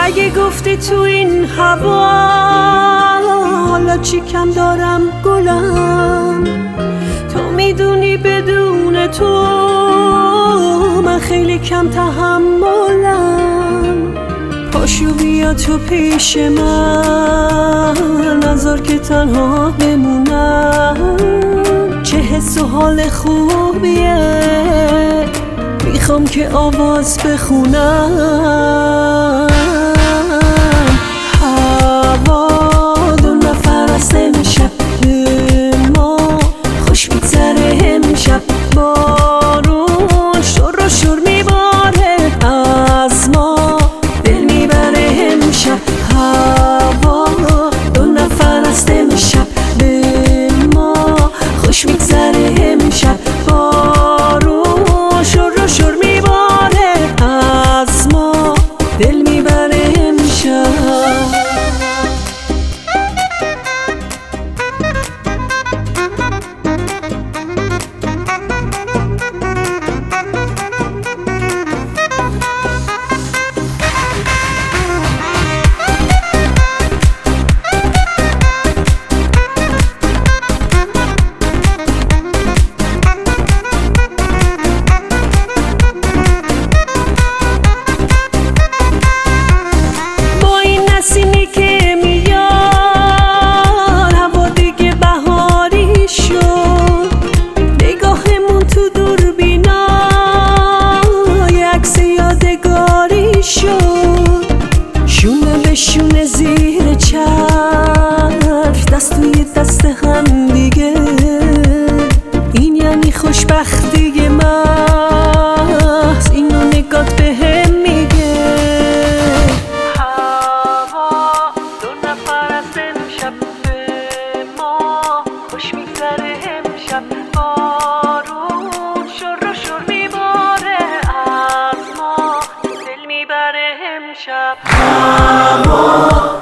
اگه گفتی تو این هوا حالا چی کم دارم گلم، تو میدونی بدون تو من خیلی کم تحملم. پاشو بیا تو پیش من، نذار که تنها بمونم. چه حس و حال خوبیه، میخوام که آواز بخونم. هوا دو نفر است امشب، به ما خوش میگذره امشب. بارون شور و شور میباره از ما، دل میبره امشب. هوا دو نفر است امشب، به ما خوش میگذره امشب. بارون شور و شور میباره از ما، دل میبره امشب. نسیمی که میاد هوا دیگه بهاری شد، نگاهمون تو دوربینا یه عکس یادگاری شد. شونه به شونه زیر چرخ، دست توی دست هم دیگه، این یعنی خوشبختی محض، اینو نگات به هم میگه. خوش میگذره امشب، بارون شور و شور میباره از ما، دل میبره امشب. هوا